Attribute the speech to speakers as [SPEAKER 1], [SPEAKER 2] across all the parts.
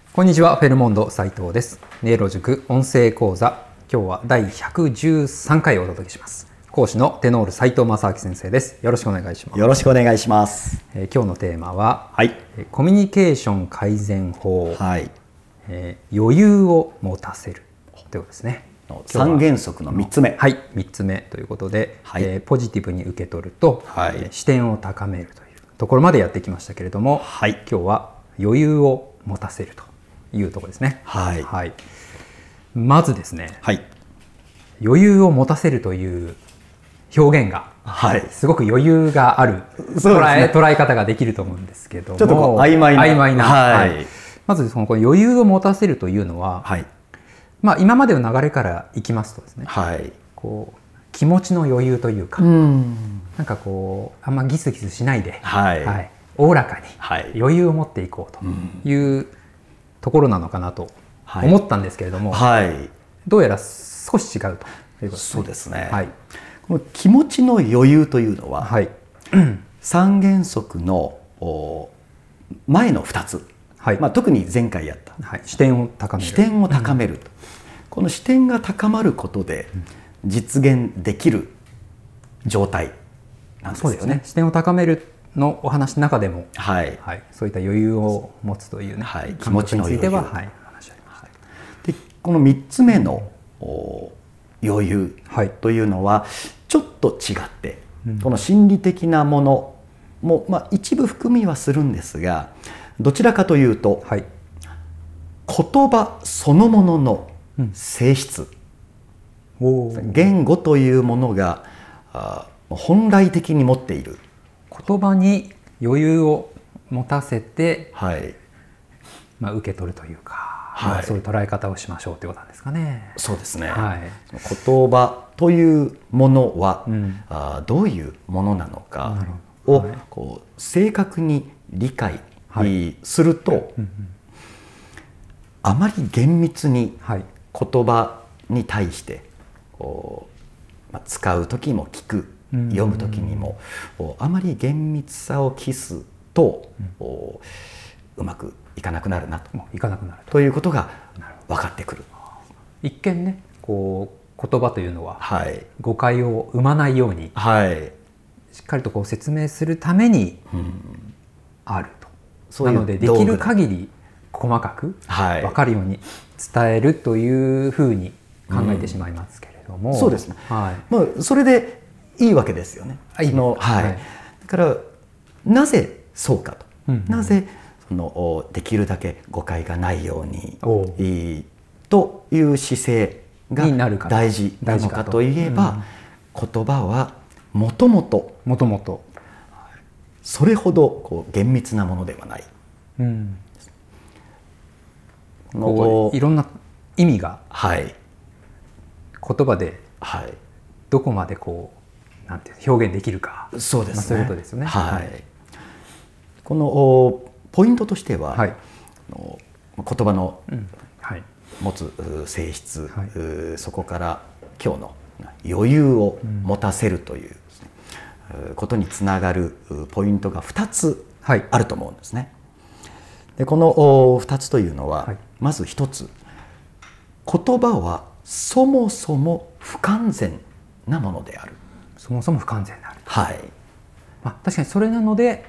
[SPEAKER 1] こんにちは、フェルモンド斉藤です。ネイロ塾音声講座、今日は第113回をお届けします。講師のテノール斉藤正明先生です。よろしくお願いします。
[SPEAKER 2] よろしくお願いします。
[SPEAKER 1] 今日のテーマは、
[SPEAKER 2] はい、
[SPEAKER 1] コミュニケーション改善法、
[SPEAKER 2] はい、
[SPEAKER 1] 余裕を持たせるということですね。
[SPEAKER 2] 三原則の3つ目。
[SPEAKER 1] はい、3つ目ということで、
[SPEAKER 2] はい、
[SPEAKER 1] ポジティブに受け取ると、
[SPEAKER 2] はい、
[SPEAKER 1] 視点を高めるというところまでやってきましたけれども、
[SPEAKER 2] はい、
[SPEAKER 1] 今日は余裕を持たせるというところですね。
[SPEAKER 2] はい、
[SPEAKER 1] はい、まずですね、
[SPEAKER 2] はい、
[SPEAKER 1] 余裕を持たせるという表現が、
[SPEAKER 2] はい、
[SPEAKER 1] すごく余裕がある、捉え方ができると思うんですけども、
[SPEAKER 2] ちょっとこう曖昧な、
[SPEAKER 1] はい、まずその余裕を持たせるというのは、
[SPEAKER 2] はい、
[SPEAKER 1] 今までの流れからいきますとですね、
[SPEAKER 2] はい、
[SPEAKER 1] こう気持ちの余裕というか、なんかこうあんまギスギスしないで、
[SPEAKER 2] はい
[SPEAKER 1] はい、おおらかに余裕を持っていこうというところなのかなと思ったんですけれども、
[SPEAKER 2] はい、
[SPEAKER 1] どうやら少し違うということですね。
[SPEAKER 2] そうですね。
[SPEAKER 1] はい、
[SPEAKER 2] この気持ちの余裕というのは、
[SPEAKER 1] はい、
[SPEAKER 2] 三原則の前の2つ、はい、特に前回やった、
[SPEAKER 1] はい、視点を高める、
[SPEAKER 2] この視点が高まることで実現できる状態なんですよね。
[SPEAKER 1] そうですね。視点を高めるのお話の中でも、
[SPEAKER 2] はい
[SPEAKER 1] はい、そういった余裕を持つというね、
[SPEAKER 2] はい、気持ちの余裕については、
[SPEAKER 1] はい、話ありました。
[SPEAKER 2] でこの3つ目の余裕というのはちょっと違って、この心理的なものも、一部含みはするんですが、どちらかというと、はい、言葉そのものの性質、言語というものが本来的に持っている、
[SPEAKER 1] 言葉に余裕を持たせて、
[SPEAKER 2] はい、
[SPEAKER 1] 受け取るというか、
[SPEAKER 2] はい、
[SPEAKER 1] そういう捉え方をしましょうということなんですかね。
[SPEAKER 2] そうですね。
[SPEAKER 1] はい、
[SPEAKER 2] 言葉というものは、どういうものなのかをこう正確に理解すると、あまり厳密に言葉に対して使う時も聞く、読む時にもあまり厳密さを期すとうまくいかなくなるなということが分かってくる。
[SPEAKER 1] 一見ね、こう言葉というのは誤解を生まないように、しっかりとこう説明するためにあると。なのでできる限り細かく分かるように伝えるというふうに考えてしまいますけれども、
[SPEAKER 2] そうですね。それでいいわけですよね。だからなぜそうかと、なぜできるだけ誤解がないようにという姿勢が大事なのかといえば、言葉はもともとそれほど厳密なものではない。
[SPEAKER 1] いろんな意味が
[SPEAKER 2] 言
[SPEAKER 1] 葉でどこまでなんて表現できるか、
[SPEAKER 2] そうですね。
[SPEAKER 1] そういうことですよね。
[SPEAKER 2] このポイントとしては、言葉の持つ性質、そこから今日の余裕を持たせるということにつながるポイントが2つあると思うんですね。でこの2つというのは、まず1つ、言葉はそもそも不完全なものである。
[SPEAKER 1] そもそも不完全である。
[SPEAKER 2] はい。
[SPEAKER 1] 確かにそれなので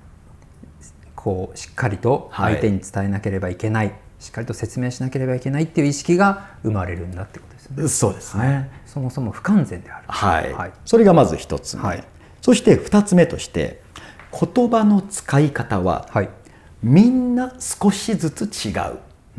[SPEAKER 1] しっかりと相手に伝えなければいけない、しっかりと説明しなければいけないっていう意識が生まれるんだってことですね。
[SPEAKER 2] そうですね。
[SPEAKER 1] そもそも不完全である。
[SPEAKER 2] それがまず1つ目。そして2つ目として、言葉の使い方は、みんな少しずつ違う。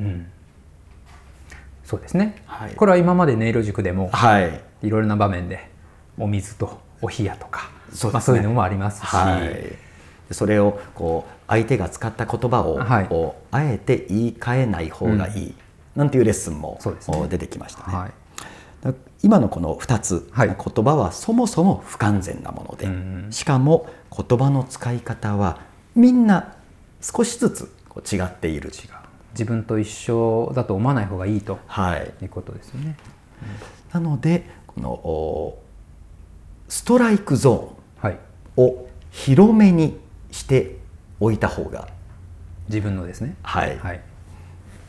[SPEAKER 1] そうですね。これは今まで音色塾でもいろいろな場面でお水とお冷やとか、そういうのもありますし、
[SPEAKER 2] それを相手が使った言葉をあえて言い換えない方がいいなんていうレッスンも出てきましたね。今のこの2つ、言葉はそもそも不完全なもので、しかも言葉の使い方はみんな少しずつ違っている。
[SPEAKER 1] 自分と一緒だと思わない方がいいということですよね。
[SPEAKER 2] なのでこのストライクゾーンを広めにしておいた方が、
[SPEAKER 1] 自分のですね、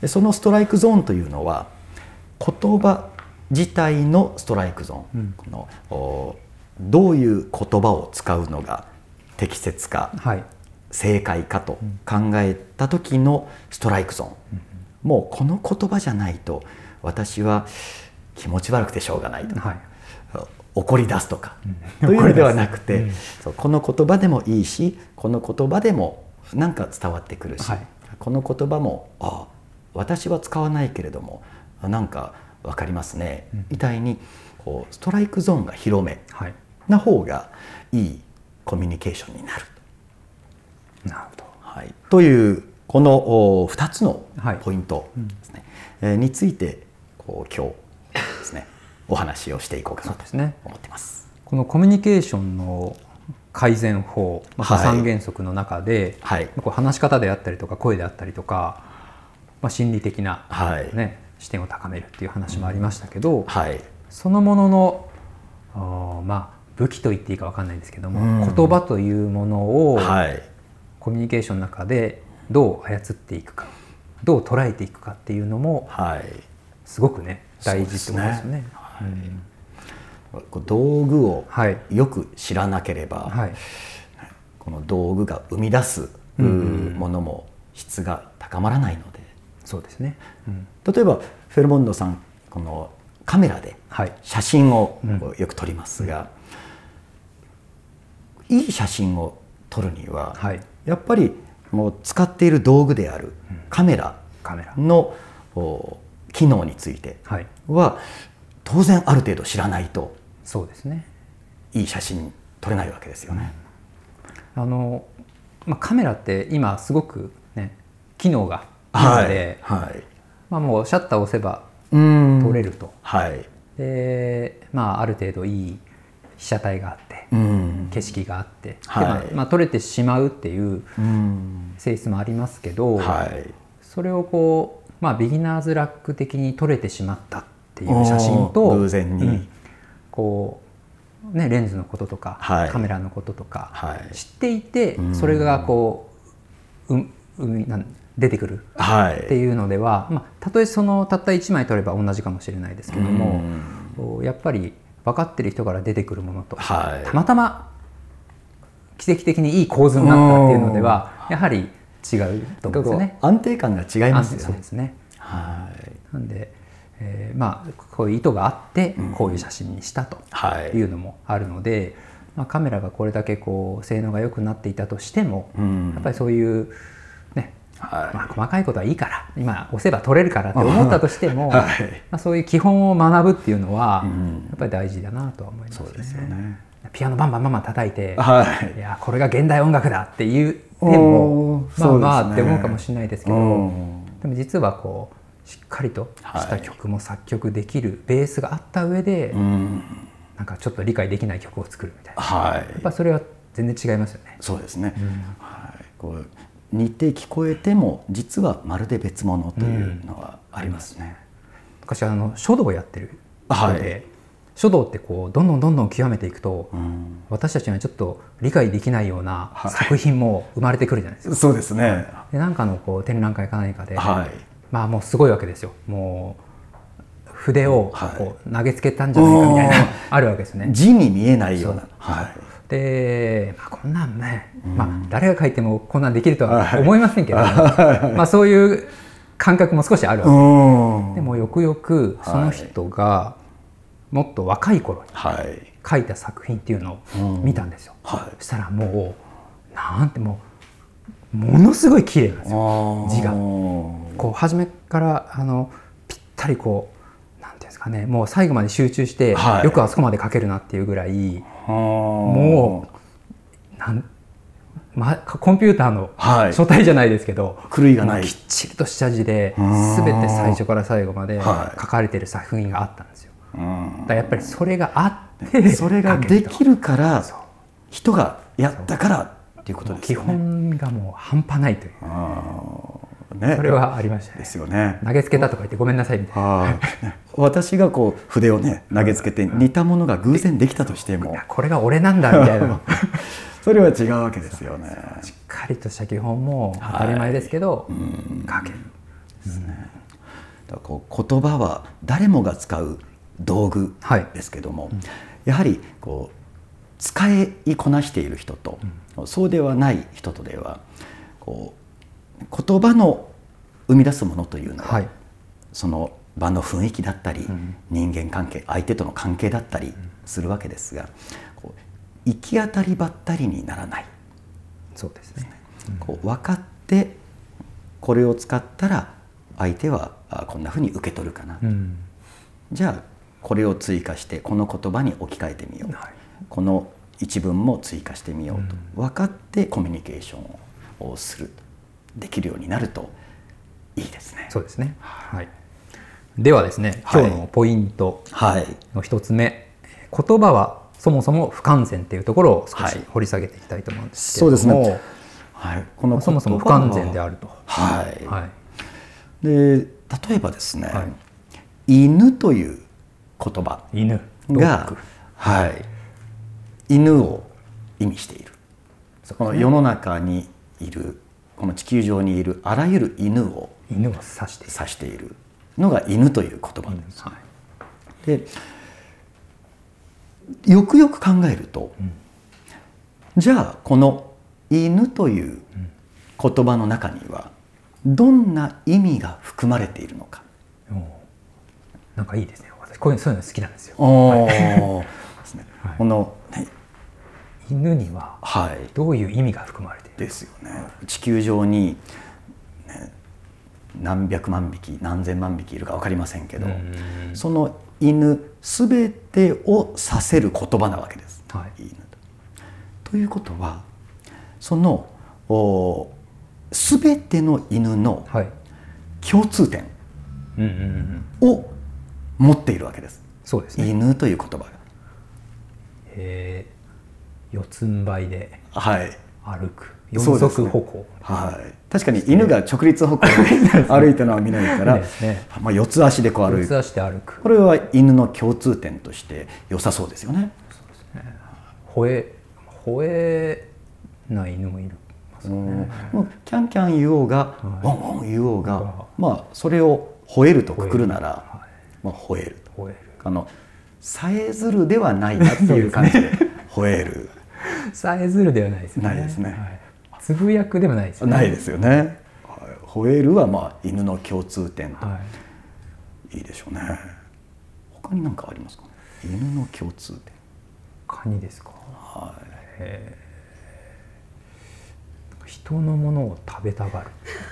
[SPEAKER 2] そのストライクゾーンというのは言葉自体のストライクゾーン、このどういう言葉を使うのが適切か、正解かと考えた時のストライクゾーン、もうこの言葉じゃないと私は気持ち悪くてしょうがないとか、怒り出すとか、というのではなくて、この言葉でもいいし、この言葉でもなんか伝わってくるし、この言葉も私は使わないけれどもなんか分かりますね、みたいにこうストライクゾーンが広めな方がいいコミュニケーションになる。
[SPEAKER 1] なるほど。
[SPEAKER 2] というこの2つのポイントですね、について今日ですねお話をしていこうかなと思っています。
[SPEAKER 1] このコミュニケーションの改善法、3原則の中で、話し方であったりとか声であったりとか、心理的な、視点を高めるっていう話もありましたけど、そのものの武器と言っていいか分かんないんですけども、言葉というものをコミュニケーションの中でどう操っていくか、どう捉えていくかっていうのもすごくね大事ってことですよね。
[SPEAKER 2] 道具をよく知らなければ、この道具が生み出すものも質が高まらないので。
[SPEAKER 1] そうですね。
[SPEAKER 2] 例えばフェルモンドさん、このカメラで写真をよく撮りますが、いい写真を撮るにはやっぱりもう使っている道具であるカメラの機能については当然ある程度知らないと、
[SPEAKER 1] そうですね、
[SPEAKER 2] いい写真撮れないわけですよね。
[SPEAKER 1] カメラって今すごくね機能がいいので、もうシャッターを押せば撮れると。である程度いい被写体があって、景色があって、撮れてしまうっていう性質もありますけど、それをこうビギナーズラック的に撮れてしまったっていう写真と、
[SPEAKER 2] 偶然に
[SPEAKER 1] こうレンズのこととかカメラのこととか知っていて、それがこう出てくるっていうのでは、たとえたった1枚撮れば同じかもしれないですけども、やっぱり分かってる人から出てくるものと、たまたま奇跡的にいい構図になったっていうのではやはり違うと思うんですね。
[SPEAKER 2] 安定感が違いますよね。
[SPEAKER 1] そうですね。なんで、こういう意図があってこういう写真にしたというのもあるので、カメラがこれだけこう性能が良くなっていたとしても、やっぱりそういうね、細かいことはいいから今押せば撮れるからって思ったとしても、そういう基本を学ぶっていうのはやっぱり大事だなとは思いますね。
[SPEAKER 2] そうですよね。
[SPEAKER 1] ピアノバンバン叩いて、いやこれが現代音楽だっていう点もって思うかもしれないですけど、でも実はこうしっかりとした曲も作曲できるベースがあった上で、なんかちょっと理解できない曲を作るみたいな、やっぱそれは全然違いますよね。
[SPEAKER 2] そうですね。こう似て聞こえても実はまるで別物というのはありますね。
[SPEAKER 1] 昔書道をやってる人で、書道ってこうどんどん極めていくと、私たちにはちょっと理解できないような作品も生まれてくるじゃないですか。
[SPEAKER 2] そうですね。
[SPEAKER 1] でなんかのこう展覧会か何かで、もうすごいわけですよ。もう筆をこう投げつけたんじゃないかみたいなあるわけですね。
[SPEAKER 2] 字に見えないような。
[SPEAKER 1] でこんなんね、誰が書いてもこんなんできるとは思いませんけど、そういう感覚も少しあるわけです。でもよくよくその人がもっと若い頃に書いた作品っていうのを見たんですよ。そしたらものすごい綺麗なんですよ、字が。こう初めからぴったりこうなんていうんですかね、もう最後まで集中して、よくあそこまで書けるなっていうぐらい、もうコンピューターの書体じゃないですけど、
[SPEAKER 2] 狂いがない
[SPEAKER 1] きっちりとした字で全て最初から最後まで書かれている作品があったんですよ。だからやっぱりそれがあって
[SPEAKER 2] それができるから人がやったからっていうことですよね。
[SPEAKER 1] 基本がもう半端ないという、それはありましたね。
[SPEAKER 2] ですよね。
[SPEAKER 1] 投げつけたとか言ってごめんなさいみたいな。
[SPEAKER 2] 私がこう筆をね投げつけて似たものが偶然できたとしても、
[SPEAKER 1] これが俺なんだみたいな
[SPEAKER 2] それは違うわけですよね。
[SPEAKER 1] しっかりとした基本も当たり前ですけど書ける。
[SPEAKER 2] ですね。だからこう言葉は誰もが使う道具ですけども、やはりこう使いこなしている人と、そうではない人とではこう言葉の生み出すものというのは、その場の雰囲気だったり、人間関係、相手との関係だったりするわけですが、こう行き当たりばったりにならない。
[SPEAKER 1] そうですね。
[SPEAKER 2] こう分かってこれを使ったら相手はこんなふうに受け取るかな、じゃあこれを追加してこの言葉に置き換えてみよう、この一文も追加してみようと分かってコミュニケーションをするできるようになるといいですね。
[SPEAKER 1] そうですね。はい。ではですね、今日のポイントの一つ目、言葉はそもそも不完全というところを少し掘り下げていきたいと思うんですけれども、そうですね。このそもそも不完全であると。
[SPEAKER 2] で例えばですね、犬という言葉が犬を意味している。この世の中にいるこの地球上にいるあらゆる犬を指しているのが犬という言葉です。でよくよく考えると、じゃあこの犬という言葉の中にはどんな意味が含まれているのか。
[SPEAKER 1] なんかいいですね。私そういうの好きなんですよ。
[SPEAKER 2] この
[SPEAKER 1] 犬にはどういう意味が含まれている
[SPEAKER 2] ですよね。地球上に、何百万匹何千万匹いるか分かりませんけど、その犬すべてを指せる言葉なわけです。犬ということはそのすべての犬の共通点を持っているわけです。
[SPEAKER 1] そうですね。
[SPEAKER 2] 犬という言葉が。
[SPEAKER 1] 四つん這いで歩く、四足歩行。
[SPEAKER 2] 確かに犬が直立歩行で歩いたのは見ないから、四つ足でこう歩いて、これは犬の共通点として良さそうですよね。
[SPEAKER 1] 吠えない犬もいる。
[SPEAKER 2] キャンキャン言おうがワンワン言おうが、それを吠えるとくくるなら吠える。さえずるではないなっていう感じで吠える。
[SPEAKER 1] さえずるではないですね。
[SPEAKER 2] ないですね。
[SPEAKER 1] つぶやくでもないですよね。
[SPEAKER 2] ないですよね。吠えるは犬の共通点といいでしょうね。他に何かありますか。犬の共通点。
[SPEAKER 1] 他にですか。人のものを食べたがる。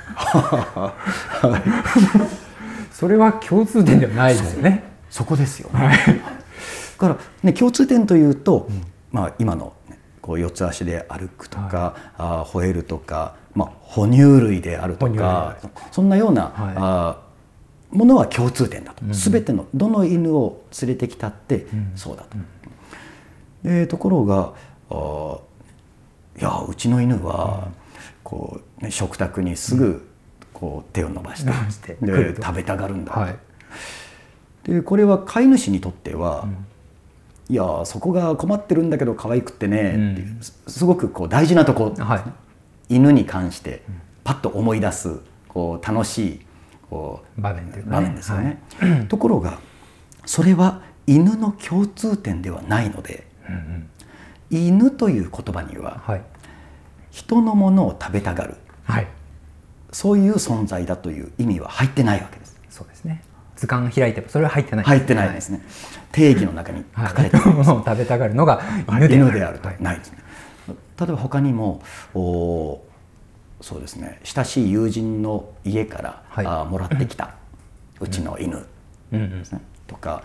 [SPEAKER 1] それは共通点ではないですよね。
[SPEAKER 2] そこですよね。だからね、共通点というと、今のこう四つ足で歩くとか、吠えるとか、哺乳類であるとか、そんなようなものは共通点だと。全てのどの犬を連れてきたってそうだと。ところがいやうちの犬はこう、食卓にすぐこう手を伸ばして食べたがるんだと。でこれは飼い主にとっては、いやそこが困ってるんだけど可愛くってねっていう、すごくこう大事なとこ、犬に関してパッと思い出すこう楽しいこう場面ですよね。ところがそれは犬の共通点ではないので、犬という言葉には人のものを食べたがる、そういう存在だという意味は入ってないわけです。
[SPEAKER 1] そうですね。図鑑開いてもそれは入ってない。
[SPEAKER 2] 入ってないですね。定義の中に書かれている
[SPEAKER 1] ものを食べたがるのが
[SPEAKER 2] 犬であるとないですね。例えば他にもそうですね、親しい友人の家からもらってきたうちの犬ですね、とか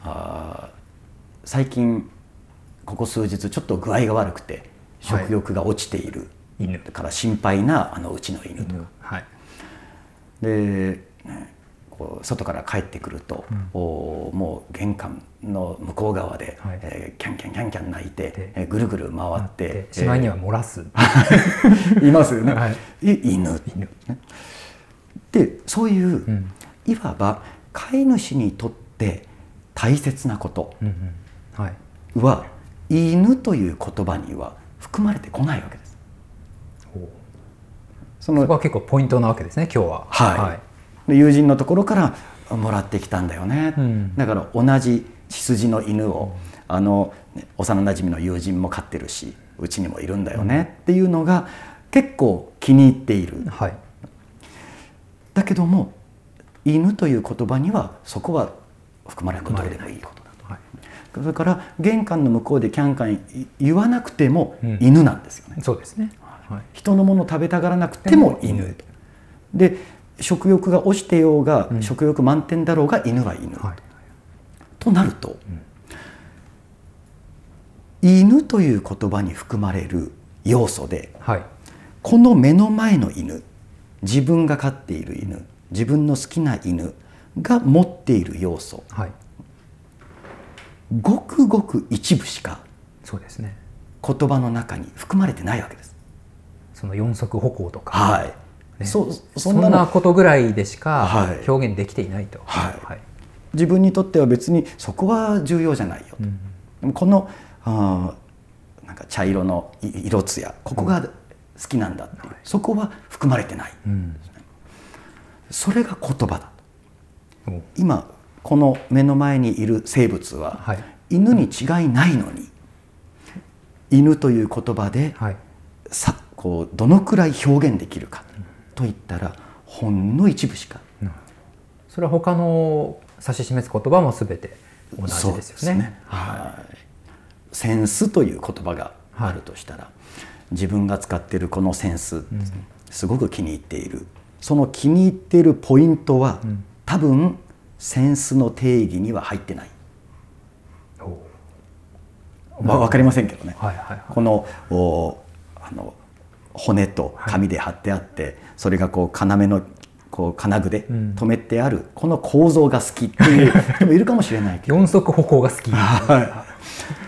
[SPEAKER 2] 最近ここ数日ちょっと具合が悪くて食欲が落ちている、だから心配なうちの犬とか、で外から帰ってくると、もう玄関の向こう側で、キャンキャンキャンキャン鳴いて、ぐるぐる回って、
[SPEAKER 1] しまいには漏らす
[SPEAKER 2] いますよね、犬で、そういう、いわば飼い主にとって大切なことは、犬という言葉には含まれてこないわけです。
[SPEAKER 1] そこは結構ポイントなわけですね、今日は。
[SPEAKER 2] 友人のところからもらってきたんだよね、だから同じ血筋の犬を幼なじみの友人も飼ってるしうちにもいるんだよねっていうのが結構気に入っている、はい、だけども犬という言葉にはそこは含まれることでもいいことだと、はい、それから玄関の向こうでキャンキャン言わなくても犬なんですよね、
[SPEAKER 1] そうですね、
[SPEAKER 2] はい、人のものを食べたがらなくても犬で食欲が落ちてようが、食欲満点だろうが犬は犬、はい、となると、犬という言葉に含まれる要素で、はい、この目の前の犬、自分が飼っている犬、自分の好きな犬が持っている要素、はい、ごくごく一部しか
[SPEAKER 1] そうですね
[SPEAKER 2] 言葉の中に含まれてないわけです。
[SPEAKER 1] その四足歩行とか、
[SPEAKER 2] はい
[SPEAKER 1] ね、そんなことぐらいでしか表現できていないと、
[SPEAKER 2] はいはい、自分にとっては別にそこは重要じゃないよと、でもこのなんか茶色の色艶ここが好きなんだっていう、そこは含まれてない、それが言葉だと。今この目の前にいる生物は、はい、犬に違いないのに犬という言葉で、はい、こうどのくらい表現できるかといったらほんの一部しか、
[SPEAKER 1] それは他の指し示す言葉も全て同じですよね。そうですね、
[SPEAKER 2] はい、センスという言葉があるとしたら、はい、自分が使っているこのセンス、すごく気に入っている、その気に入っているポイントは、多分センスの定義には入ってない、分かりませんけどね、はいはいはい、この骨と紙で貼ってあって、はい、それがこう要のこう金具で留めてある、この構造が好きっていう人もいるかもしれないけど
[SPEAKER 1] 四足歩行が好き
[SPEAKER 2] はい、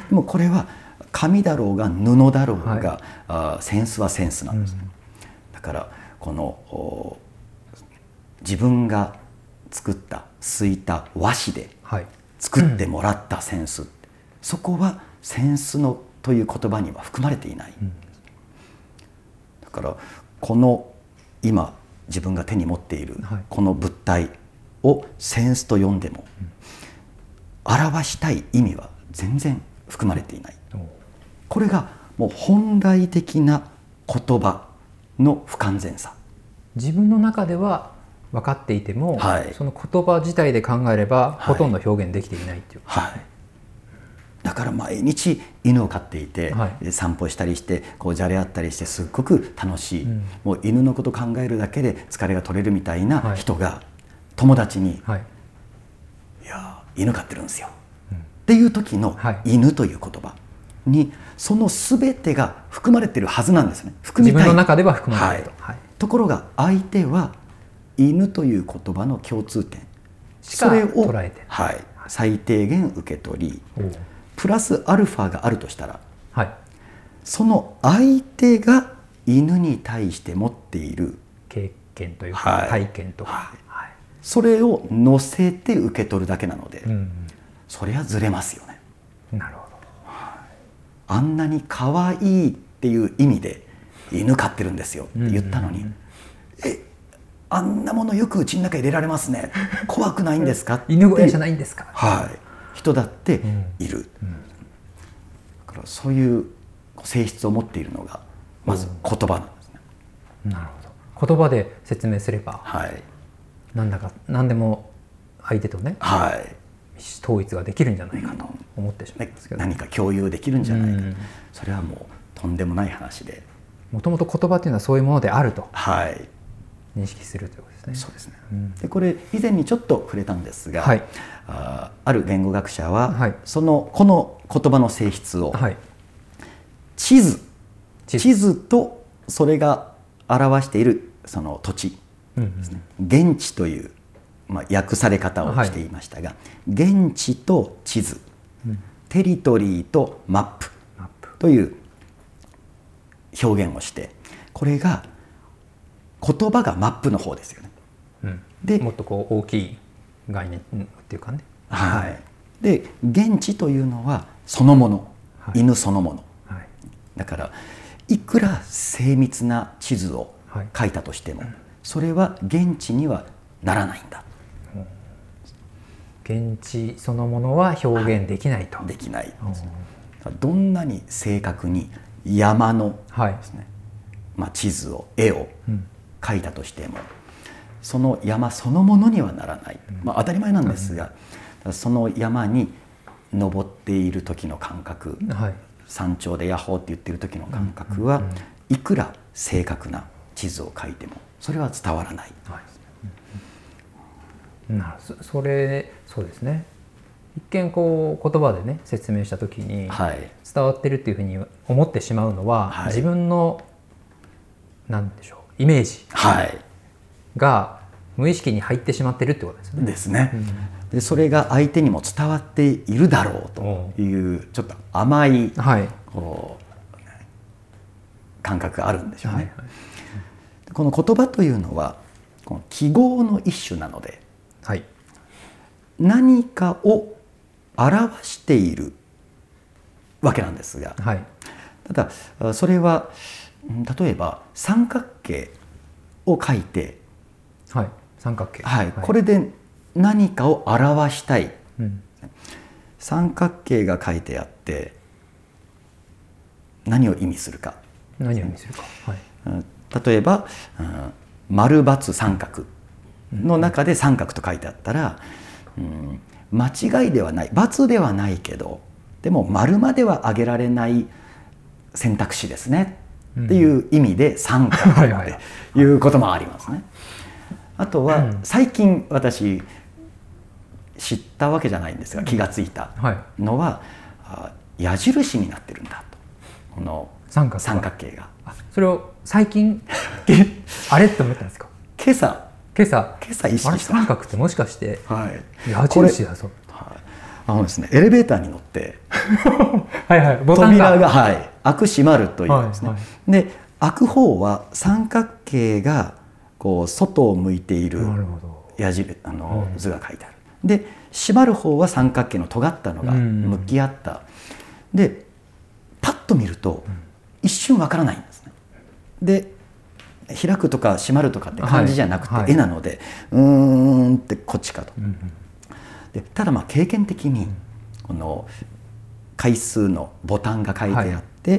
[SPEAKER 2] でもこれは紙だろうが布だろうが、はい、センスはセンスなんです、だからこの自分が作ったすいた和紙で作ってもらったセンス、そこはセンスのという言葉には含まれていない、だからこの今自分が手に持っているこの物体をセンスと呼んでも、表したい意味は全然含まれていない、これがもう本来的な言葉の不完全さ。
[SPEAKER 1] 自分の中では分かっていても、はい、その言葉自体で考えれば、ほとんど表現できていないっていう、
[SPEAKER 2] はいはい、だから毎日犬を飼っていて、はい、散歩したりしてこうじゃれ合ったりしてすっごく楽しい、もう犬のこと考えるだけで疲れが取れるみたいな人が、友達に、はい、いや犬飼ってるんですよ、っていう時の犬という言葉にその全てが含まれてるはずなんですね。
[SPEAKER 1] 含みたい、自分の中では含まれていると、
[SPEAKER 2] はい、ところが相手は犬という言葉の共通点
[SPEAKER 1] しか捉えて、
[SPEAKER 2] はい、最低限受け取り、プラスアルファがあるとしたら、はい、その相手が犬に対して持っている
[SPEAKER 1] 経験というか、はい、体験とか、
[SPEAKER 2] はい、それを乗せて受け取るだけなので、それはずれますよね。
[SPEAKER 1] なるほど、
[SPEAKER 2] あんなに可愛いっていう意味で犬飼ってるんですよって言ったのに、あんなものよくうちの中入れられますね、怖くないんですか
[SPEAKER 1] 犬小屋じゃないんですか、
[SPEAKER 2] はい、人だっている、だからそういう性質を持っているのがまず言葉なんですね。
[SPEAKER 1] なるほど、言葉で説明すれば、はい、何でも相手とね、はい、統一ができるんじゃないかと思ってしまいますけど、
[SPEAKER 2] 何か共有できるんじゃないか、それはもうとんでもない話で、
[SPEAKER 1] もともと言葉っていうのはそういうものであると、
[SPEAKER 2] はい、
[SPEAKER 1] 認識するということですね。
[SPEAKER 2] そうですね、でこれ以前にちょっと触れたんですが、はい、ある言語学者は、はい、この言葉の性質を、はい、地図とそれが表しているその土地ですね、現地という、訳され方をしていましたが、はい、現地と地図、テリトリーとマップという表現をして、これが言葉がマップの方ですよね、
[SPEAKER 1] でもっとこう大きい概念っていうかね、
[SPEAKER 2] はい、で現地というのはそのもの、はい、犬そのもの、はい、だからいくら精密な地図を書いたとしても、それは現地にはならないんだ。
[SPEAKER 1] 現地そのものは表現できないと。
[SPEAKER 2] できないんです。どんなに正確に山のですね、地図を絵を描いたとしても、その山そのものにはならない、当たり前なんですが、その山に登っている時の感覚、山頂でヤッホーって言ってる時の感覚はいくら正確な地図を描いてもそれは伝わらない。
[SPEAKER 1] そうですね。一見こう言葉でね説明した時に伝わってるっていうふうに思ってしまうのは、自分のなんでしょう、イメージが無意識に入ってしまってるってことですよね。
[SPEAKER 2] ですね。でそれが相手にも伝わっているだろうというちょっと甘いこう感覚があるんでしょうね。この言葉というのはこの記号の一種なので、何かを表しているわけなんですが、ただそれは例えば三角形を書いて、
[SPEAKER 1] 三角形、
[SPEAKER 2] これで何かを表したい、三角形が書いてあって何を意味するか、例えば丸×三角の中で三角と書いてあったら、間違いではない、×ではないけどでも丸までは挙げられない選択肢ですねっていう意味で三角っていうこともありますね。あとは最近私知ったわけじゃないんですが、気がついたのは矢印になってるんだと、この三角形が。
[SPEAKER 1] それを最近あれって思ったんですか？今朝意識した。三角ってもしかして矢印だぞ。
[SPEAKER 2] ですね、エレベーターに乗って
[SPEAKER 1] 扉
[SPEAKER 2] が開く閉まるというですね。で開く方は三角形がこう外を向いている矢印図が書いてある。で閉まる方は三角形の尖ったのが向き合った。でパッと見ると一瞬わからないんですね。で開くとか閉まるとかって感じじゃなくて絵なので、ってこっちかと。でただ経験的にこの回数のボタンが書いてあって、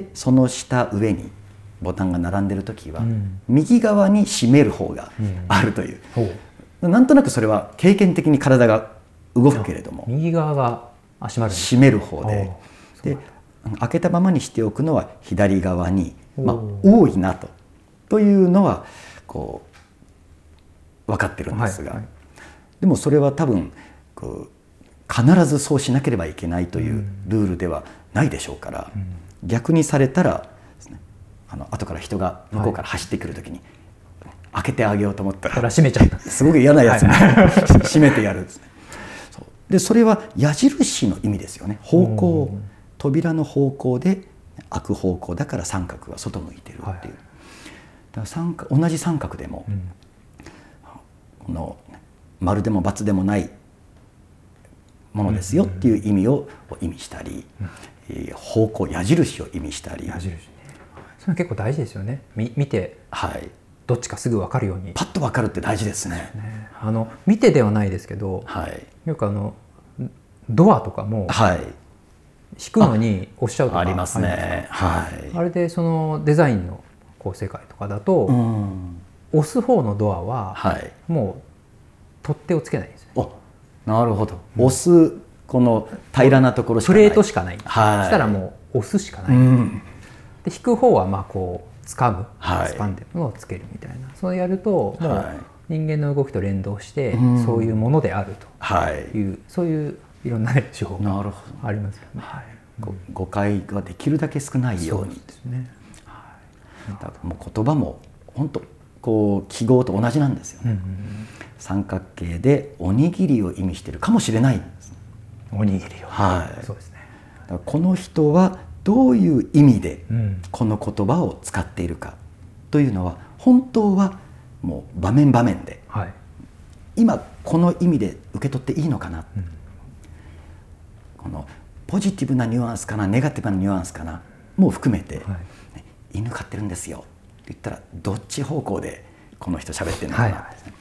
[SPEAKER 2] その下上にボタンが並んでる時は、右側に閉める方があるという、なんとなくそれは経験的に体が動くけれども、
[SPEAKER 1] 右側が
[SPEAKER 2] 閉める方で、開けたままにしておくのは左側に、多いなというのはこう分かってるんですが、でもそれは多分必ずそうしなければいけないというルールではないでしょうから、逆にされたらですね、後から人が向こうから走ってくる時に開けてあげようと思ったら
[SPEAKER 1] 閉めちゃった。
[SPEAKER 2] すごく嫌なやつに閉めてやるんですね。でそれは矢印の意味ですよね。方向、扉の方向で開く方向だから三角は外向いてるっていう。だから同じ三角でも、この丸でも×でもないものですよっていう意味を意味したり、方向矢印を意味したり。
[SPEAKER 1] それ結構大事ですよね。見て、どっちかすぐ分かるように
[SPEAKER 2] パッと分かるって大事ですね。
[SPEAKER 1] 見てではないですけど、よくドアとかも引くのに押しちゃうとか
[SPEAKER 2] ありますね。
[SPEAKER 1] あれでそのデザインの世界とかだと、押す方のドアはもう取っ手をつけないんですよ。
[SPEAKER 2] なるほど。押すこの平らなところしかない、
[SPEAKER 1] プレートしかない。そしたらもう押すしかない。で引く方はこう掴む、掴んでるのをつけるみたいな。そうやるともう人間の動きと連動してそういうものであるという、そういういろんな手法がありますよね。
[SPEAKER 2] 誤解ができるだけ少ないようにですね。もう言葉も本当こう記号と同じなんですよね。三角形でおにぎりを意味しているかもしれないんです。
[SPEAKER 1] おにぎりを。そうですね。
[SPEAKER 2] この人はどういう意味でこの言葉を使っているかというのは本当はもう場面場面で、今この意味で受け取っていいのかな、このポジティブなニュアンスかなネガティブなニュアンスかなも含めて、犬飼ってるんですよって言ったらどっち方向でこの人喋ってるのかなってですね、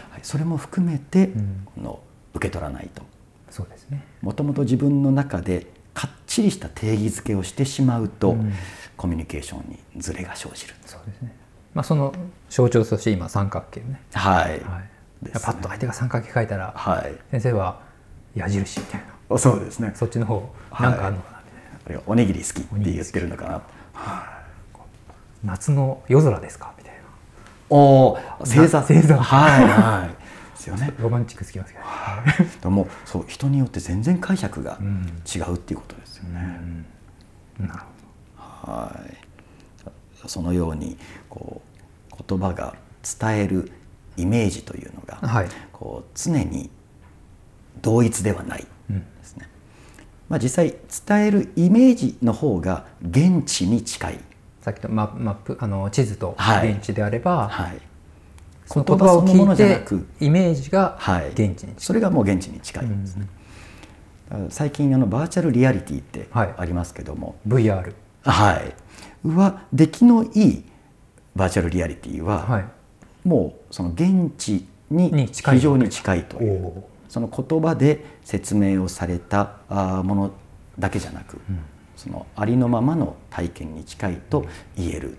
[SPEAKER 2] それも含めて、受け取らないと。
[SPEAKER 1] そうですね。
[SPEAKER 2] もともと自分の中でかっちりした定義づけをしてしまうと、コミュニケーションにズレが生じる。
[SPEAKER 1] そうですね。その象徴として今三角形ね。
[SPEAKER 2] はい。
[SPEAKER 1] パッと相手が三角形書いたら、先生は矢印みたいな。
[SPEAKER 2] そうですね。
[SPEAKER 1] そっちの方なんかあるのかなみたいな。
[SPEAKER 2] おにぎり好きって言ってるのかな。
[SPEAKER 1] 夏の夜空ですかみたいな。
[SPEAKER 2] 星座。はい。ですよね。
[SPEAKER 1] ロマンチック好きますけ
[SPEAKER 2] ど。もそう人によって全然解釈が違うっていうことですよね。
[SPEAKER 1] なるほど。
[SPEAKER 2] そのように言葉が伝えるイメージというのが、常に同一ではないですね。実際伝えるイメージの方が現地に近い。
[SPEAKER 1] さっきのマップ地図と現地であれば、
[SPEAKER 2] その言葉を聞いて
[SPEAKER 1] イメージが現地に近い、
[SPEAKER 2] それがもう現地に近いんですね。最近バーチャルリアリティってありますけども、
[SPEAKER 1] VR
[SPEAKER 2] 出来のいいバーチャルリアリティは、もうその現地に非常に近いという、その言葉で説明をされたものだけじゃなく、そのありのままの体験に近いと言える。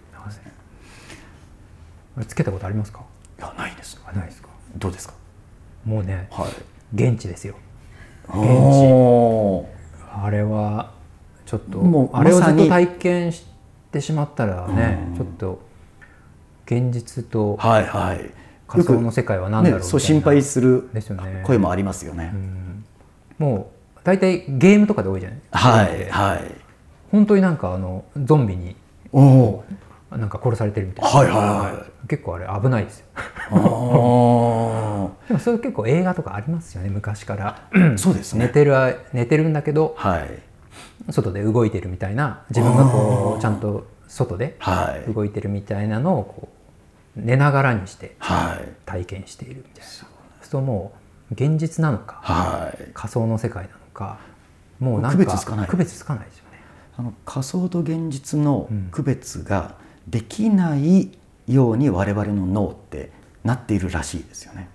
[SPEAKER 1] つけたことありますか？
[SPEAKER 2] いや、ないです。
[SPEAKER 1] ないですか？
[SPEAKER 2] どうですか？
[SPEAKER 1] もうね、現地ですよ。現地。あれはちょっとあれをずっと体験してしまったらね、ちょっと現実と仮想の世界は何だろうみたいな、
[SPEAKER 2] そう心配する声もありますよね。
[SPEAKER 1] もう大体ゲームとかで多いじゃない。本当になんかゾンビになんか殺されてるみたいな。結構あれ危ないですよ。でもそれ結構映画とかありますよね、昔から。
[SPEAKER 2] そうですね。
[SPEAKER 1] 寝てるんだけど、外で動いてるみたいな、自分がちゃんと外で動いてるみたいなのを寝ながらにして体験しているみたいな。そうするともう現実なのか、仮想の世界なのか、もうなんか区別つかないですよね。
[SPEAKER 2] 仮想と現実の区別ができないように我々の脳ってなっているらしいですよね。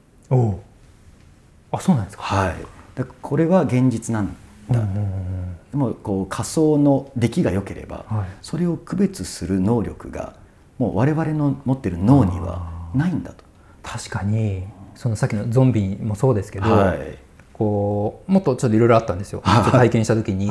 [SPEAKER 1] そうなんですか。
[SPEAKER 2] これは現実なんだ。でも仮想の出来が良ければ、それを区別する能力がもう我々の持っている脳にはないんだと。
[SPEAKER 1] 確かにそのさっきのゾンビもそうですけど、もっとちょっといろいろあったんですよ。体験した時に、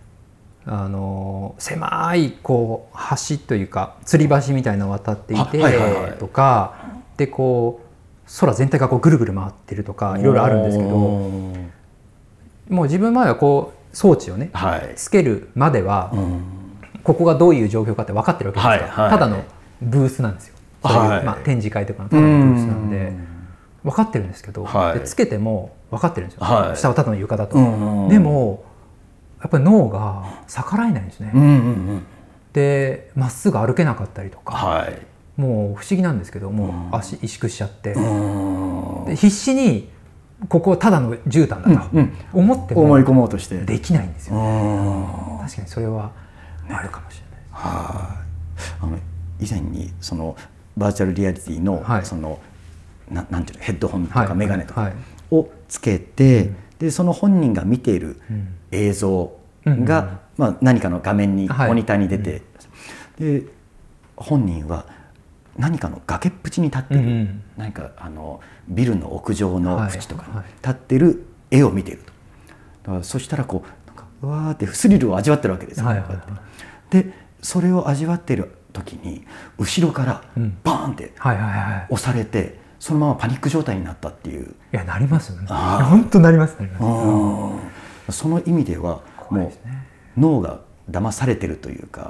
[SPEAKER 1] 狭い橋というか吊り橋みたいなのを渡っていてとかで、空全体がぐるぐる回ってるとかいろいろあるんですけど、もう自分までは装置をねつけるまではここがどういう状況かって分かってるわけですから、ただのブースなんですよ。展示会とかのただのブースなんで分かってるんですけど、つけても分かってるんですよ。下はただの床だと。でもやっぱり脳が逆らえないんですね。でまっすぐ歩けなかったりとか、もう不思議なんですけど、もう足萎縮しちゃってで必死にここはただの絨毯だと思っても
[SPEAKER 2] 思い込もうとして
[SPEAKER 1] できないんですよね。確かにそれはあるかもしれない。
[SPEAKER 2] 以前にそのバーチャルリアリティのそのなんていうのヘッドホンとかメガネとかをつけて、でその本人が見ている映像が何かの画面にモニターに出て、で本人は何かの崖っぷちに立っている、何かビルの屋上の縁とかに立っている絵を見ていると。だからそしたらなんかうわーってスリルを味わってるわけですよ。でそれを味わっている時に後ろからバーンって押されて、そのままパニック状態になったっていう。
[SPEAKER 1] いやなりますよね。本当なります。
[SPEAKER 2] その意味ではもう脳が騙されてるというか、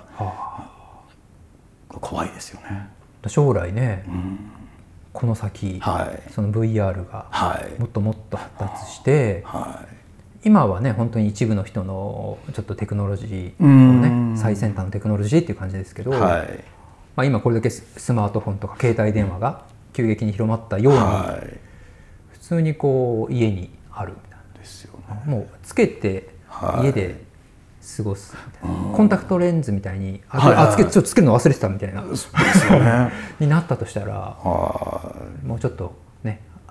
[SPEAKER 2] 怖いですよね。
[SPEAKER 1] 将来ね、この先、その VR がもっともっと発達して、今はね本当に一部の人のちょっとテクノロジーのね最先端のテクノロジーっていう感じですけど、今これだけスマートフォンとか携帯電話が急激に広まったように、普通に家にあるみたいなですよね。もうつけて家で過ごすみたいな、コンタクトレンズみたいにちょっとつけるの忘れてたみたいなになったとしたら、もうちょっとね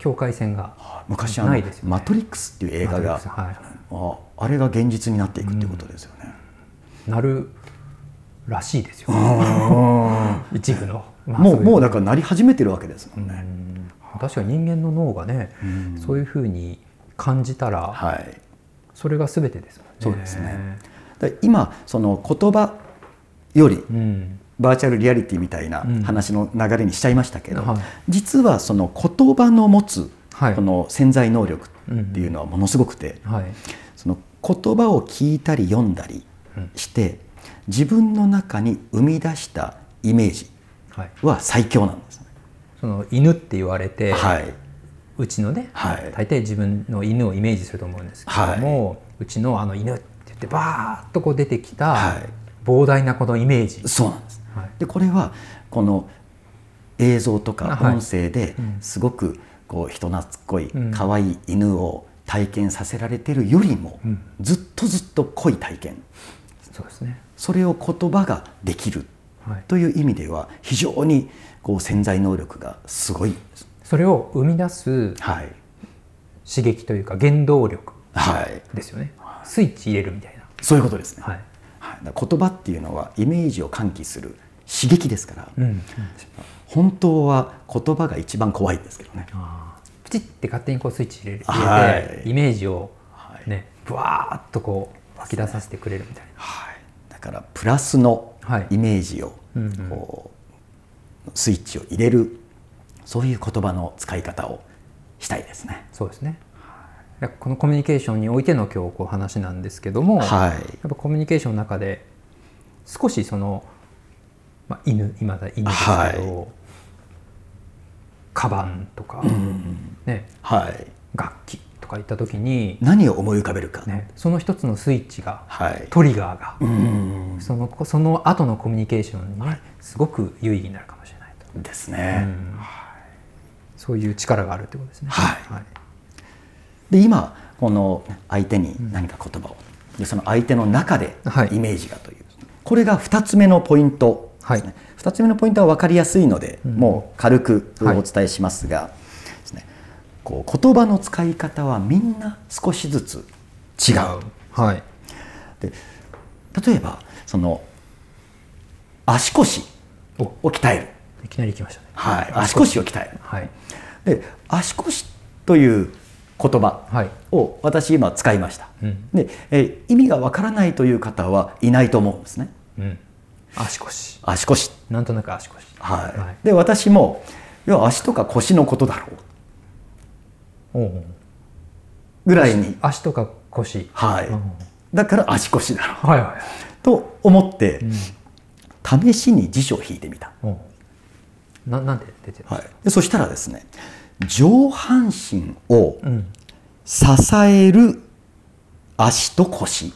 [SPEAKER 1] 境界線が
[SPEAKER 2] 昔
[SPEAKER 1] ないですよね。
[SPEAKER 2] マトリックスっていう映画が、あれが現実になっていくっていうことですよね。
[SPEAKER 1] なるらしいですよ。一部の、
[SPEAKER 2] もうだからなり始めてるわけですもんね。
[SPEAKER 1] 確かに人間の脳がね、そういうふうに感じたら、それが全てですもんね。
[SPEAKER 2] そうですね。今その言葉よりバーチャルリアリティみたいな話の流れにしちゃいましたけど、実はその言葉の持つこの潜在能力っていうのはものすごくて、その言葉を聞いたり読んだりして自分の中に生み出したイメージは最強なんです。
[SPEAKER 1] その犬って言われて、うちのね、大抵自分の犬をイメージすると思うんですけども、うちの犬って言ってバーッとこう出てきた膨大なこのイメージ。
[SPEAKER 2] そうなんです。でこれはこの映像とか音声ですごくこう人懐っこい可愛い犬を体験させられてるよりもずっと濃い体験、
[SPEAKER 1] そうですね、
[SPEAKER 2] それを言葉ができるという意味では非常にこう潜在能力がすごい。
[SPEAKER 1] それを生み出す刺激というか原動力ですよね。スイッチ入れるみたいな、
[SPEAKER 2] そういうことですね。言葉っていうのはイメージを喚起する刺激ですから、本当は言葉が一番怖いんですけどね。
[SPEAKER 1] プチって勝手にこうスイッチ入れてイメージをねブワーッとこう湧き出させてくれるみたいな。
[SPEAKER 2] だからプラスのイメージをこうスイッチを入れる、そういう言葉の使い方をしたいですね。
[SPEAKER 1] そうですね。このコミュニケーションにおいての今日話なんですけども、やっぱコミュニケーションの中で少しその、今だ犬ですけど、カバンとか、楽器とかいった時に
[SPEAKER 2] 何を思い浮かべるか、
[SPEAKER 1] その一つのスイッチが、トリガーが、その後のコミュニケーションにね、すごく有意義になるかもしれないと
[SPEAKER 2] ですね。
[SPEAKER 1] そういう力があるということですね。
[SPEAKER 2] で今この相手に何か言葉を、でその相手の中でイメージがという、これが2つ目のポイントですね。2つ目のポイントは分かりやすいので、もう軽くお伝えしますが、こう言葉の使い方はみんな少しずつ違う。で例えばその足腰を鍛える。
[SPEAKER 1] いきなり来ましたね。
[SPEAKER 2] 足腰を鍛える。で足腰という言葉を私今使いました。で意味がわからないという方はいないと思うんですね。
[SPEAKER 1] 足腰。
[SPEAKER 2] 足腰。
[SPEAKER 1] なんとなく足腰。
[SPEAKER 2] で私も足とか腰のことだろうぐらいに、
[SPEAKER 1] 足とか腰。
[SPEAKER 2] だから足腰だろうと思って試しに辞書を引いてみた。
[SPEAKER 1] なんで出てるんですか？
[SPEAKER 2] そしたらですね、上半身を支える足と腰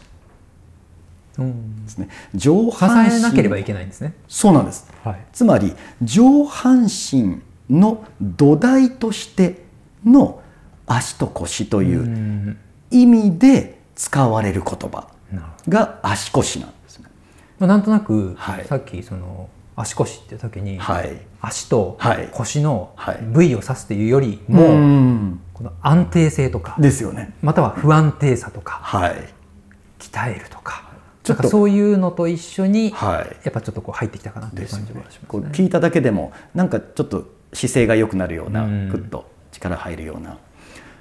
[SPEAKER 2] ですね。上半身
[SPEAKER 1] 支えなければいけないんですね。
[SPEAKER 2] そうなんです。つまり上半身の土台としての足と腰という意味で使われる言葉が足腰なんですね。
[SPEAKER 1] なんとなくさっきその足腰っていう時に、足と腰の部位を指すというよりも、この安定性とか
[SPEAKER 2] ですよね。
[SPEAKER 1] または不安定さとか、鍛えるとか、なんかそういうのと一緒にやっぱちょっとこう入ってきたかなという感じがしますね。
[SPEAKER 2] 聞いただけでもなんかちょっと姿勢が良くなるような、グッと力入るような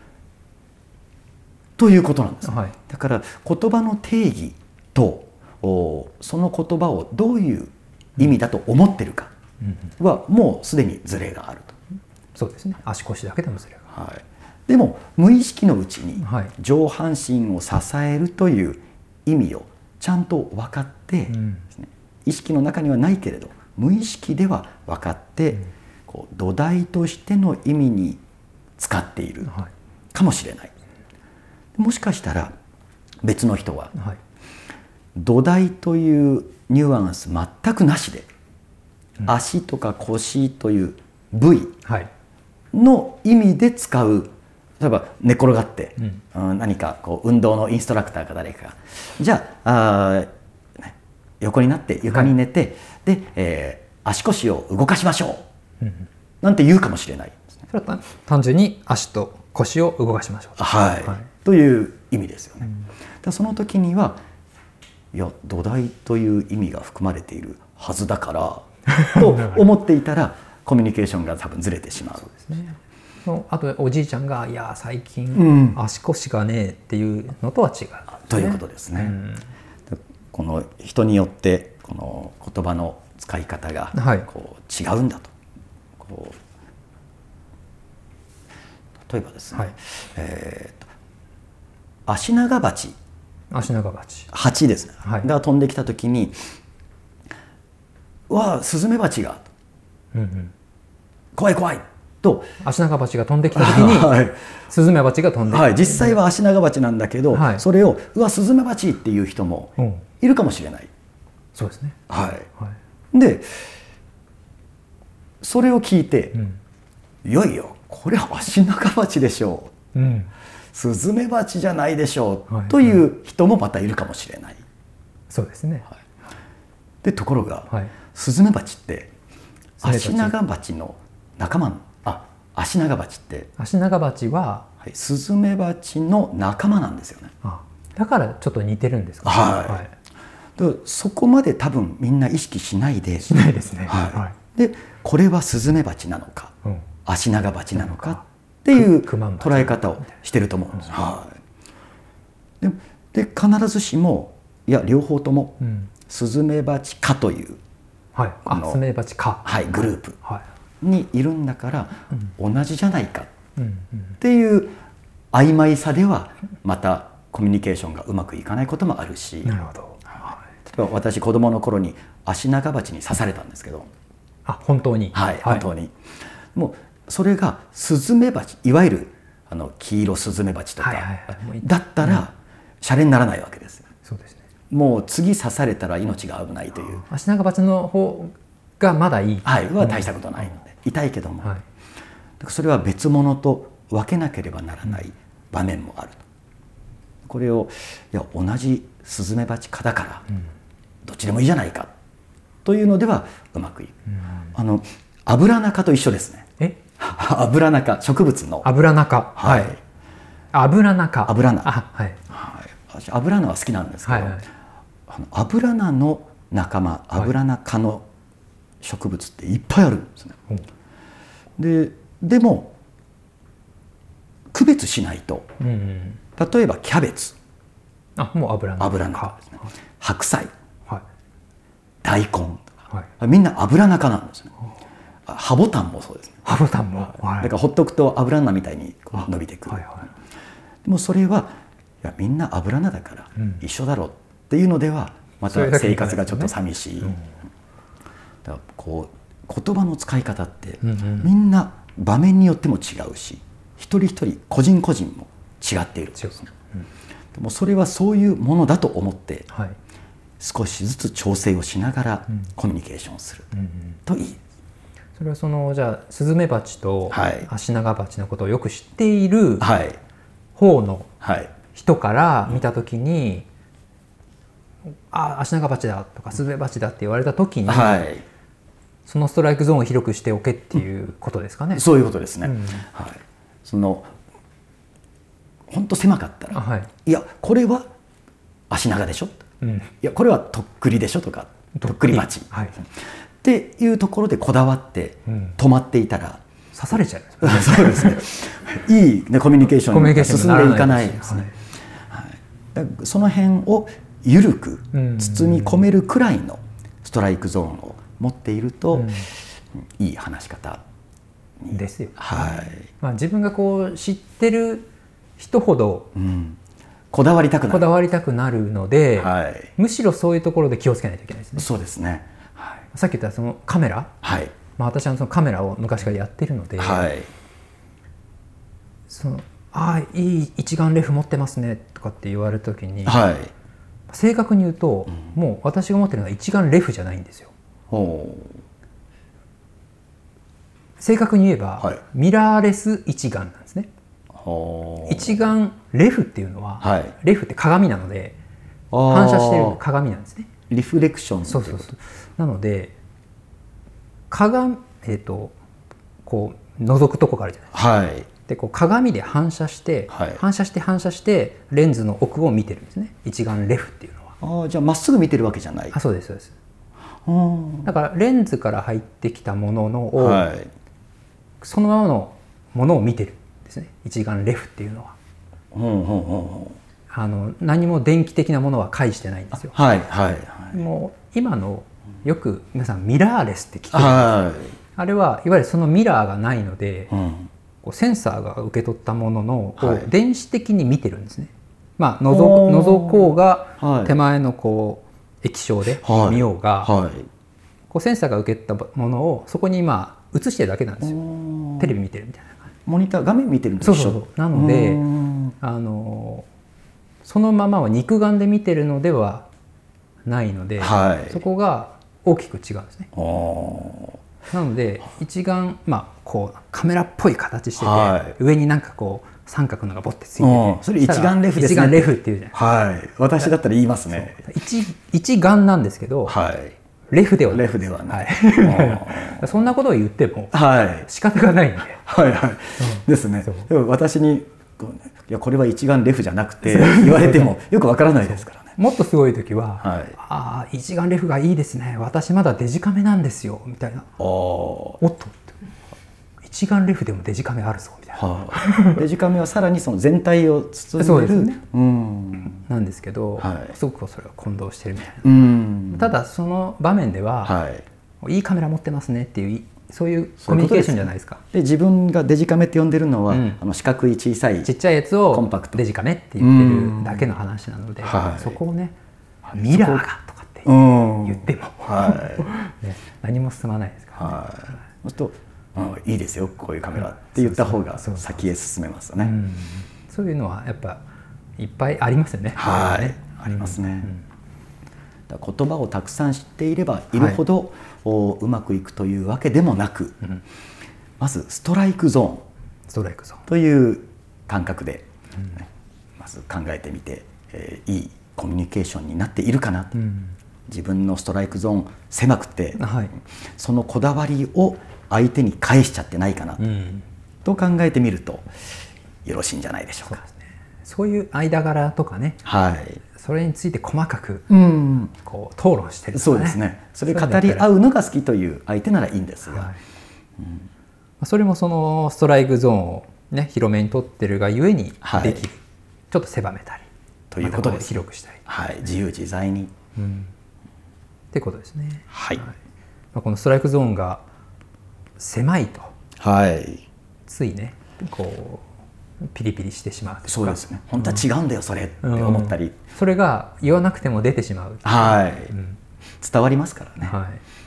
[SPEAKER 2] ということなんです。だから言葉の定義とその言葉をどういう意味だと思ってるかはもうすでにズレがあると。
[SPEAKER 1] そうですね。足腰だけでもズレが。
[SPEAKER 2] でも無意識のうちに上半身を支えるという意味をちゃんと分かってですね、意識の中にはないけれど無意識では分かって、こう土台としての意味に使っているかもしれない。もしかしたら別の人は土台というニュアンス全くなしで、足とか腰という部位の意味で使う。例えば寝転がって、何かこう運動のインストラクターか誰かがじゃあ横になって床に寝て、で、足腰を動かしましょう、なんて言うかもしれないですね。
[SPEAKER 1] それは単純に足と腰を動かしましょう、
[SPEAKER 2] はいはい、という意味ですよね。だその時にはいや土台という意味が含まれているはずだからと思っていたらコミュニケーションが多分ずれてしまう。そうですね。
[SPEAKER 1] あとおじいちゃんが「いや最近足腰がねえ」っていうのとは違う、
[SPEAKER 2] ということですね。この人によってこの言葉の使い方がこう違うんだと、こう例えばですね、アシナガバチ蜂ですね、が飛んできた時に「わあスズメバチが」怖い怖い」と
[SPEAKER 1] アシナガバチが飛んできた時にスズメバチが飛んできた、
[SPEAKER 2] 実際はアシナガバチなんだけど、それを「うわスズメバチ」っていう人もいるかもしれない。
[SPEAKER 1] そうですね。
[SPEAKER 2] でそれを聞いて「いやいやこれはアシナガバチでしょう」スズメバチじゃないでしょうという人もまたいるかもしれない。
[SPEAKER 1] そうですね。
[SPEAKER 2] でところがスズメバチってアシナガバチの仲間アシナガバチって
[SPEAKER 1] アシナガバチは
[SPEAKER 2] スズメバチの仲間なんですよね。
[SPEAKER 1] だからちょっと似てるんですか。
[SPEAKER 2] そこまで多分みんな意識しないで
[SPEAKER 1] ですね。
[SPEAKER 2] でこれはスズメバチなのかアシナガバチなのかっていう捉え方をしてると思うんです。で必ずしもいや両方ともスズメバチ科という
[SPEAKER 1] スズメバチ科
[SPEAKER 2] グループにいるんだから同じじゃないかっていう曖昧さではまたコミュニケーションがうまくいかないこともあるし、例えば私子供の頃にアシナガバチに刺されたんですけど、
[SPEAKER 1] 本当に
[SPEAKER 2] 本当にもうそれがスズメバチいわゆる黄色スズメバチとかだったらシャレにならないわけです。
[SPEAKER 1] そうですね。
[SPEAKER 2] もう次刺されたら命が危ないという。
[SPEAKER 1] アシナガバチの方がまだいい、
[SPEAKER 2] は大したことないので痛いけども、それは別物と分けなければならない場面もあると。これをいや同じスズメバチ科だからどっちでもいいじゃないかというのではうまくいく。アブラナ科と一緒ですね。アブラナ科、植物の
[SPEAKER 1] アブラナ科。アブラナ科。
[SPEAKER 2] アブラナは好きなんですけど、アブラナの仲間、アブラナ科の植物っていっぱいあるんですね。でも区別しないと、例えばキャベツ、
[SPEAKER 1] もうアブラ
[SPEAKER 2] ナですね。白菜、大根とか、みんなアブラナ科なんですね。ハボタンもそうですね。
[SPEAKER 1] ハボタンも、
[SPEAKER 2] だからほっとくとアブラナみたいに伸びてくる。でもそれはいやみんなアブラナだから一緒だろうっていうのではまた生活がちょっと寂しい。だからこう言葉の使い方ってみんな場面によっても違うし、一人一人個人個人も違っている。でもそれはそういうものだと思って少しずつ調整をしながらコミュニケーションをするといい。
[SPEAKER 1] それはじゃあスズメバチとアシナガバチのことをよく知っている方の人から見たときにアシナガバチだとかスズメバチだって言われたときに、そのストライクゾーンを広くしておけっていうことですかね。
[SPEAKER 2] そういうことですね。本当狭かったら、いやこれはアシナガでしょ、いやこれはとっくりでしょとかとっくりバチっていうところでこだわって止まっていたら
[SPEAKER 1] 刺されちゃう。
[SPEAKER 2] そうですね。いいコミュニケーションが進んでいかないですね。その辺を緩く包み込めるくらいのストライクゾーンを持っているといい話し方
[SPEAKER 1] ですよ。自分が知ってる人ほど
[SPEAKER 2] こだわりたく
[SPEAKER 1] なるので、むしろそういうところで気をつけないといけないですね。
[SPEAKER 2] そうですね。
[SPEAKER 1] さっき言ったそのカメラ、私はそのカメラを昔からやってるので、いい一眼レフ持ってますねとかって言われるときに、正確に言うと、もう私が持ってるのは一眼レフじゃないんですよ。正確に言えば、ミラーレス一眼なんですね。一眼レフっていうのは、レフって鏡なので反射している鏡なんですね。
[SPEAKER 2] リフレクション。
[SPEAKER 1] なので鏡覗くとこがあるじゃないですか。
[SPEAKER 2] はい、
[SPEAKER 1] でこう鏡で反射して、はい、反射してレンズの奥を見てるんですね、一眼レフっていうのは。
[SPEAKER 2] じゃあまっすぐ見てるわけじゃない。
[SPEAKER 1] そうですそうです。だからレンズから入ってきたものを、はい、そのままのものを見てるんですね、一眼レフっていうのは。何も電気的なものは介してないんですよ。
[SPEAKER 2] はいはいはい、
[SPEAKER 1] もう今のよく皆さんミラーレスって聞く、はい、あれはいわゆるそのミラーがないので、こうセンサーが受け取ったものを電子的に見てるんですね。まあ覗こうが手前のこう液晶で見ようが、こうセンサーが受け取ったものをそこに今映してるだけなんですよ。テレビ見てるみたいな感じ。
[SPEAKER 2] モニター画面見てるんですよ。
[SPEAKER 1] そうなのでそのままは肉眼で見てるのではないので、はい、そこが大きく違うんですね。なので一眼、こうカメラっぽい形してて、はい、上になんかこう三角のがボッてついてて、
[SPEAKER 2] それ一眼レフですね。
[SPEAKER 1] 一眼レフっていうじゃないです
[SPEAKER 2] か。はい、私だったら言いますね。
[SPEAKER 1] 一眼なんですけど、はい、レフではない。
[SPEAKER 2] レフではない。
[SPEAKER 1] はい、そんなことを言っても仕方がないんで。
[SPEAKER 2] はいはい。ですね。でも私にいやこれは一眼レフじゃなくて言われてもよくわからないですからね。
[SPEAKER 1] もっとすごい時は、はい、ああ一眼レフがいいですね、私まだデジカメなんですよみたいな。おっと一眼レフでもデジカメあるぞみたいな。
[SPEAKER 2] デジカメはさらにその全体を包んでる
[SPEAKER 1] ね、なんですけど、すごくそれを混同してるみたいな。ただその場面では、いいカメラ持ってますねっていうそういうコミュニケーションじゃないですか。
[SPEAKER 2] で自分がデジカメって呼んでるのは、四角い小さい
[SPEAKER 1] ちっちゃいやつをコンパクトデジカメって言ってるだけの話なので、そこをねミラーがとかって言っても何も進まないですからね。
[SPEAKER 2] そうするといいですよこういうカメラって言った方が先へ進めますよね。
[SPEAKER 1] そういうのはやっぱいっぱいありますよね。
[SPEAKER 2] はい、ありますね。言葉をたくさん知っていればいるほど、うまくいくというわけでもなく、まずストライクゾーンという感覚で、まず考えてみて、いいコミュニケーションになっているかなと、自分のストライクゾーン狭くて、そのこだわりを相手に返しちゃってないかなと考えてみるとよろしいんじゃないでしょうか。
[SPEAKER 1] そういう間柄とかね、それについて細かくこう討論してるとかね。
[SPEAKER 2] そうですね。それ語り合うのが好きという相手ならいいんですが、
[SPEAKER 1] それもそのストライクゾーンをね広めに取ってるがゆえにできる、ちょっと狭めたり
[SPEAKER 2] ということです。
[SPEAKER 1] 広くしたり、
[SPEAKER 2] 自由自在に
[SPEAKER 1] ってことですね。このストライクゾーンが狭いと、ついねこうピリピリしてしまうというか。
[SPEAKER 2] そうですね。本当は違うんだよそれって思ったり、
[SPEAKER 1] それが言わなくても出てしまう。
[SPEAKER 2] 伝わりますからね。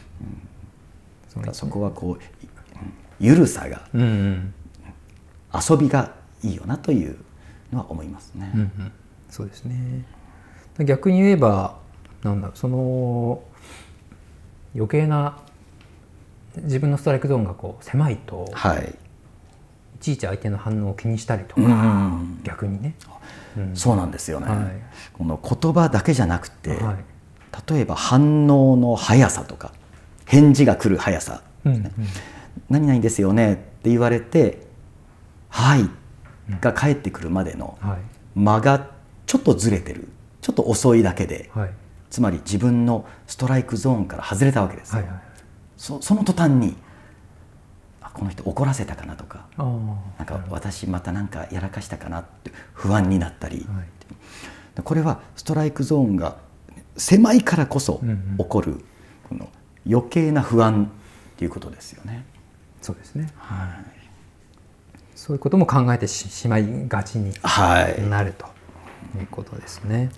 [SPEAKER 2] そこはこうゆるさが、遊びがいいよなというのは思いますね。
[SPEAKER 1] そうですね。逆に言えばなんだろう、その余計な自分のストライクゾーンがこう狭いと、いちいち相手の反応を気にしたりとか、逆にね、
[SPEAKER 2] そうなんですよね。この言葉だけじゃなくて、例えば反応の速さとか返事が来る速さ、何々ですよねって言われてはいが返ってくるまでの間がちょっとずれてる、ちょっと遅いだけで、つまり自分のストライクゾーンから外れたわけです。その途端にこの人怒らせたかなとか、なんか私またなんかやらかしたかなって不安になったり、これはストライクゾーンが狭いからこそ起こるこの余計な不安っていうことですよね。
[SPEAKER 1] そうですね。そういうことも考えてしまいがちになるということですね。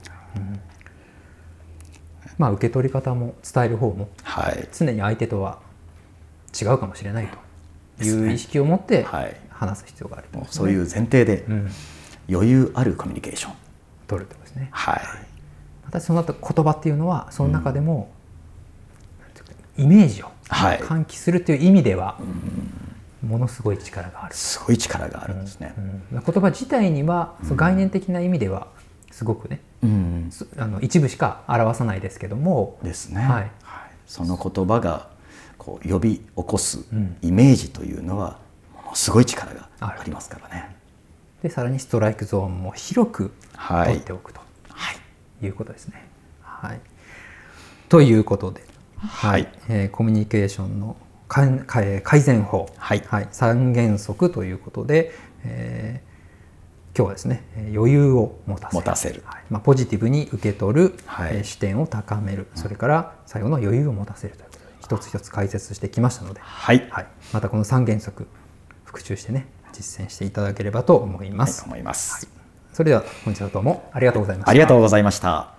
[SPEAKER 1] 受け取り方も伝える方も常に相手とは違うかもしれないという意識を持って話す必要があると、
[SPEAKER 2] そういう前提で余裕あるコミュニケーション
[SPEAKER 1] 取るってことですね。またその後言葉っていうのはその中でもイメージを喚起するという意味ではものすごい力がある。
[SPEAKER 2] すごい力があるんですね。
[SPEAKER 1] 言葉自体には概念的な意味ではすごくね、一部しか表さないですけども
[SPEAKER 2] ですね。その言葉がこう呼び起こすイメージというのはものすごい力がありますからね。
[SPEAKER 1] でさらにストライクゾーンも広く取っておくと、いうことですね。はい、ということで、コミュニケーションの改善法、3原則ということで、今日はですね、余裕を持たせる、ポジティブに受け取る、視点を高める、それから最後の余裕を持たせるということで一つ一つ解説してきましたので、またこの3原則復習してね実践していただければと思います。それでは本日はどうもありがとうございました。
[SPEAKER 2] ありがとうございました。